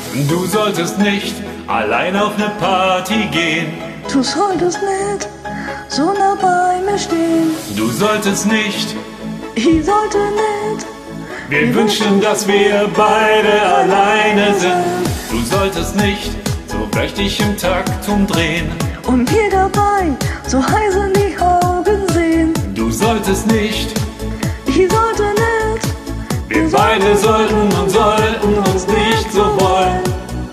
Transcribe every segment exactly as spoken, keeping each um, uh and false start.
Du solltest nicht allein auf ne Party gehen. Du solltest nicht so nah bei mir stehen. Du solltest nicht, Ich sollte nicht. wir wünschen, dass wir beide alleine sind. Du solltest nicht so richtig im Takt umdrehen. Und wir dabei so heiß in die Augen sehen. Du solltest nicht, Ich sollte nicht. wir beide sollten und sollten uns nicht so wollen.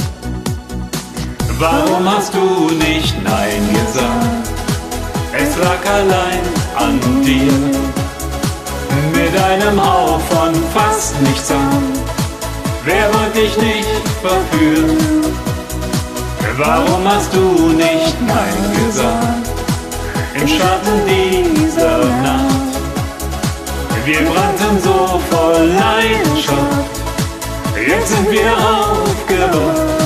Warum hast du nicht Nein gesagt? Es lag allein an dir. Mit einem Hauch von fast nichts an. Wer wollte dich nicht verführen? Warum hast du nicht Nein gesagt? Im Schatten dieser Nacht. Wir brannten so voll Leidenschaft. Jetzt sind wir aufgewacht.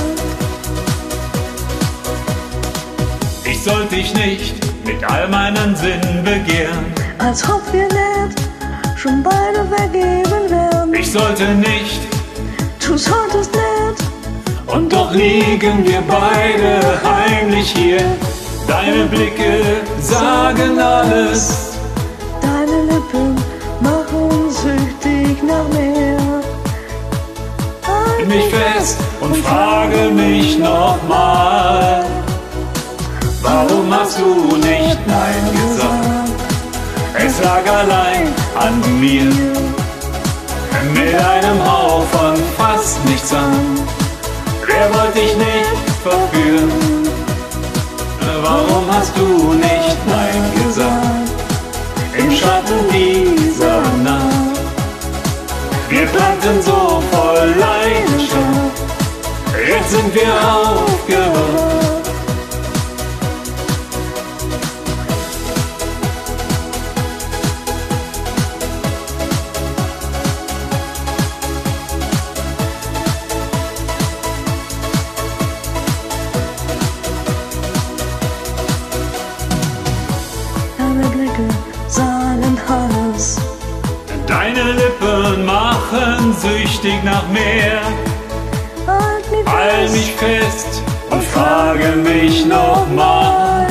Ich sollte dich nicht mit all meinen Sinnen begehren. Als ob wir nicht schon beide vergeben wären. Ich sollte nicht, Du solltest nicht. und doch liegen wir beide heimlich hier. Deine Blicke sagen alles. Deine Lippen machen süchtig nach mehr. Halt Mich fest und frage mich nochmal. Warum hast du nicht Nein gesagt? Es lag allein an mir. Mit einem Hauch von fast nichts an. Wer wollte dich nicht verführen? Warum hast du nicht Nein gesagt? Im Schatten dieser Nacht. Wir brannten so voll Leidenschaft. Jetzt sind wir aufgewacht. Deine Blicke sagen alles. Deine Lippen machen süchtig nach mehr. Halt mich Halt fest mich fest und frage mich nochmal.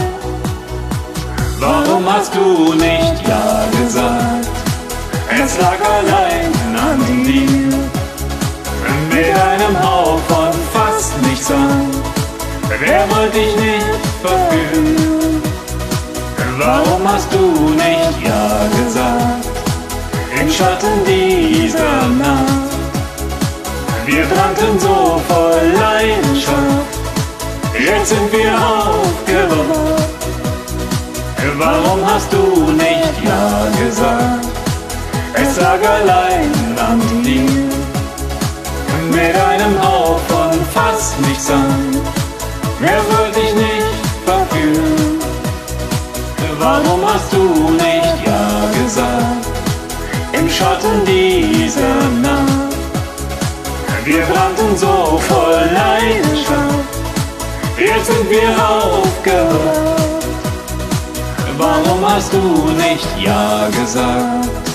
Warum hast du nicht Ja gesagt? Es lag allein an dir. Mit einem Hauch von fast nichts an. Wer wollte dich nicht verführen? Warum hast du nicht Ja gesagt? Im Schatten dieser Nacht. Wir brannten so voll Leidenschaft. Jetzt sind wir aufgewacht. Warum hast du nicht Ja gesagt? Es lag allein an dir. Mit einem Hauch von fast nichts an. Wer wollte dich nicht verführen? Warum hast du nicht Ja gesagt? Im Schatten dieser Nacht. Wir brannten so voll Leidenschaft. Jetzt sind wir aufgewacht. Warum hast du nicht Ja gesagt?